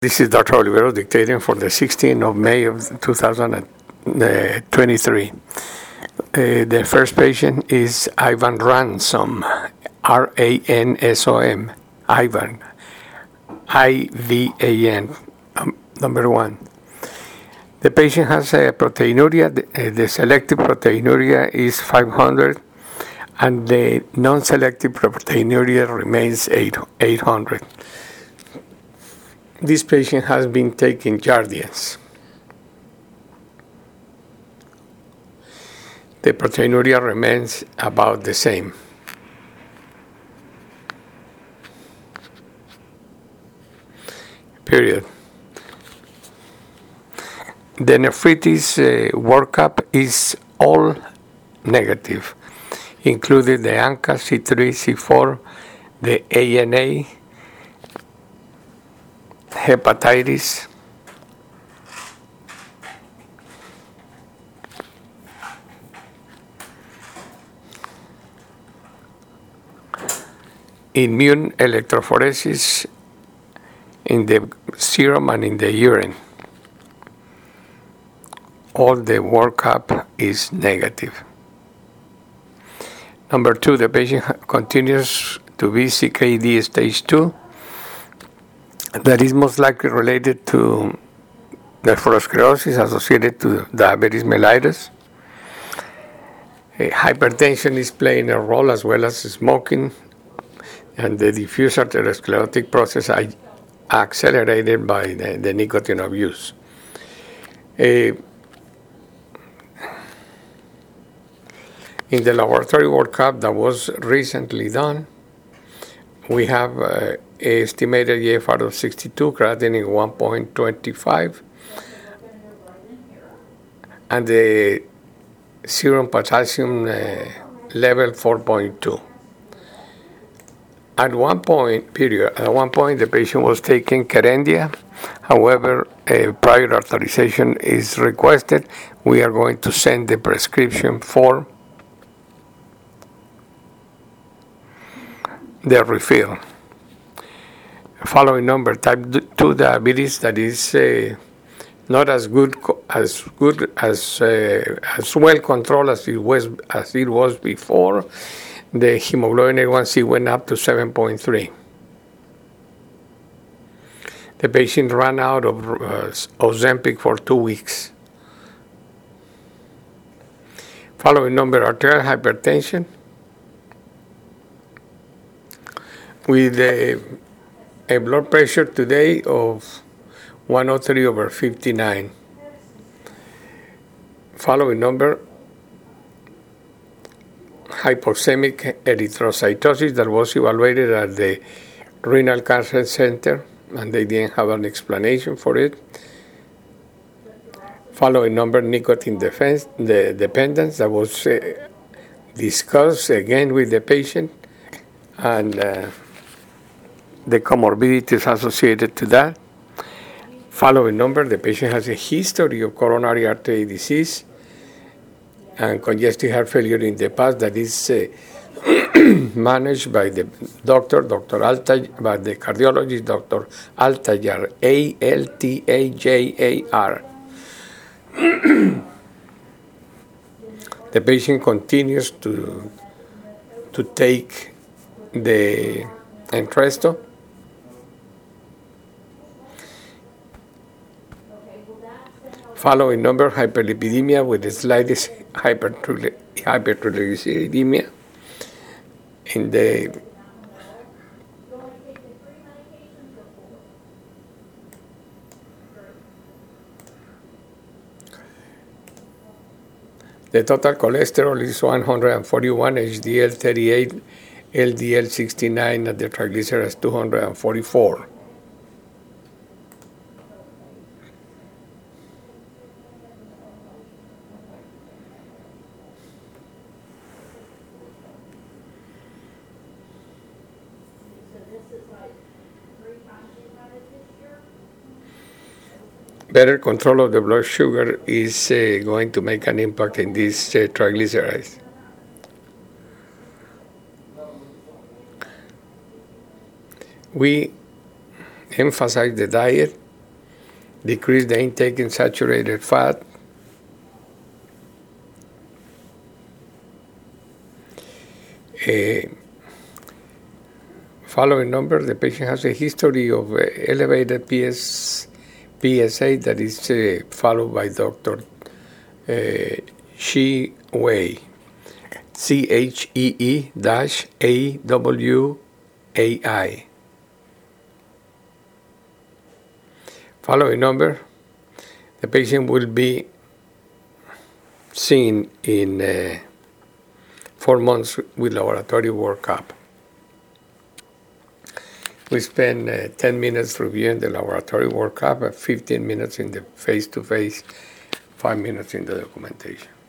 This is Dr. Olivero dictating for the 16th of May of 2023. The first patient is Ivan Ransom, R-A-N-S-O-M, Ivan, I-V-A-N, number one. The patient has a proteinuria. The selective proteinuria is 500, and the non-selective proteinuria remains 800. This patient has been taking Jardiance. The proteinuria remains about the same. Period. The nephritis workup is all negative, including the ANCA, C3, C4, the ANA, hepatitis, immune electrophoresis in the serum and in the urine. All the workup is negative. Number two, the patient continues to be CKD stage 2. That is most likely related to nephrosclerosis associated to diabetes mellitus. Hypertension is playing a role as well as smoking, and the diffuse arteriosclerotic process are accelerated by the nicotine abuse. In the laboratory workup that was recently done, we have estimated EFR of 62, creatinine 1.25, and the serum potassium level 4.2. At one point, the patient was taking Kerendia. However, a prior authorization is requested. We are going to send the prescription for the refill. Following number, type 2 diabetes, that is not as well controlled as it was before. The hemoglobin A1C went up to 7.3. The patient ran out of Ozempic for 2 weeks. Following number, arterial hypertension with a blood pressure today of 103/59. Following number, hypoxemic erythrocytosis that was evaluated at the Renal Cancer Center, and they didn't have an explanation for it. Following number, nicotine dependence that was discussed again with the patient, and the comorbidities associated to that. Following number, the patient has a history of coronary artery disease and congestive heart failure in the past that is managed by the Dr. Altajar, by the cardiologist, Dr. Altajar, Altajar. The patient continues to take the Entresto. Following number, hyperlipidemia with the slightest hypertriglyceridemia in the total cholesterol is 141, HDL 38, LDL 69, and the triglycerides 244. Better control of the blood sugar is going to make an impact in these triglycerides. We emphasize the diet decrease the intake in saturated fat. Following number, the patient has a history of elevated PSA that is followed by Dr. Shi Wei, CHEE-AWAI. Following number, the patient will be seen in 4 months with laboratory workup. We spend 10 minutes reviewing the laboratory workup, 15 minutes in the face-to-face, 5 minutes in the documentation.